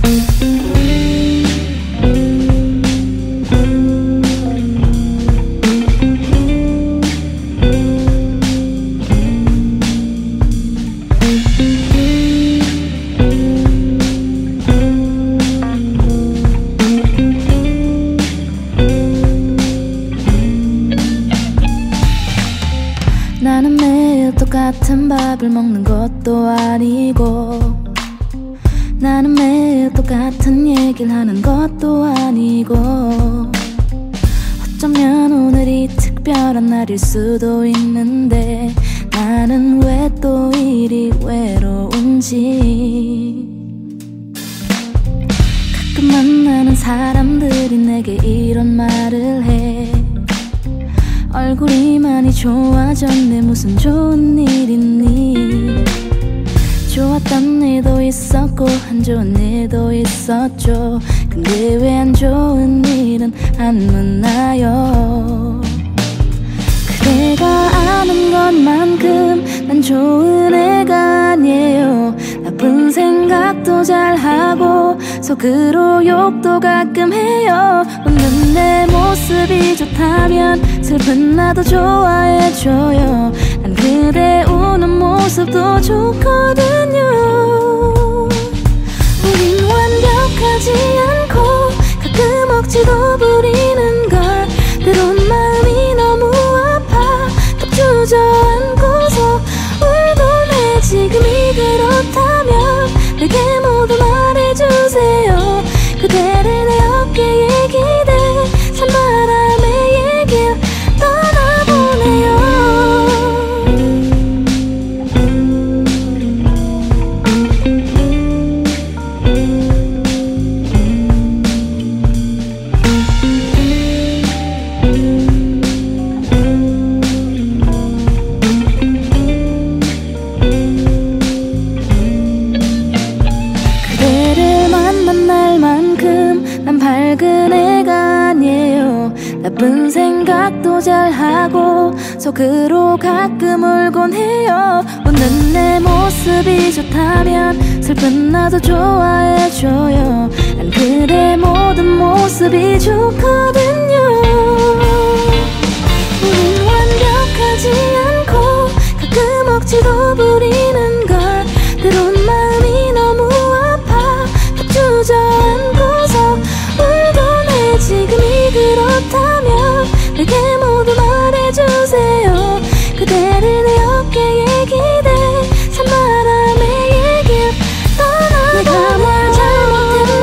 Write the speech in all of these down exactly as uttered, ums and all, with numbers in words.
나는 매일 똑같은 밥을 먹는 것도 아니고, 나는 매일 똑같은 얘기를 하는 것도 아니고, 어쩌면 오늘이 특별한 날일 수도 있는데 나는 왜 또 이리 외로운지. 가끔 만나는 사람들이 내게 이런 말을 해. 얼굴이 많이 좋아졌네, 무슨 좋은 일 있니? 좋았던 일도 있었고 안 좋은 일도 있었죠. 근데 왜 안 좋은 일은 안 묻나요? 그대가 아는 것만큼 난 좋은 애가 아니에요. 나쁜 생각도 잘하고 속으로 욕도 가끔 해요. 웃는 내 모습이 좋다면 슬픈 나도 좋아해줘요. 난 그대 우는 모습도 좋거든요. 우린 완벽하지 않고 가끔 억지도 부리는 걸. 때론 마음이 너무 아파 또 주저앉고서 울곤 해. 지금이 그렇다면 내게 모두 말해주세요. 그대를 내 어깨에 기대 찬바람의 얘길 떠나보내요. 그대를 만난 날만큼 난 밝은 애가 아니에요. 나쁜 생각도 잘하고 속으로 가끔 울곤 해요. 웃는 내 모습이 좋다면 슬픈 나도 좋아해줘요. 난 그대 모든 모습이 좋거든요. 우린 완벽하지 않고 가끔 억지도 부리는 걸. 때론 마음이 너무 아파 또 주저앉고서 울곤 해. 지금이 그렇다면 내게 모두 말해주세요. 그대를 내 어깨에 기대 찬바람의 얘길 떠나보내요. 내가 뭘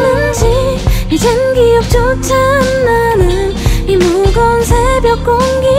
잘못했는지 이젠 기억조차 안 나는 이 무거운 새벽 공기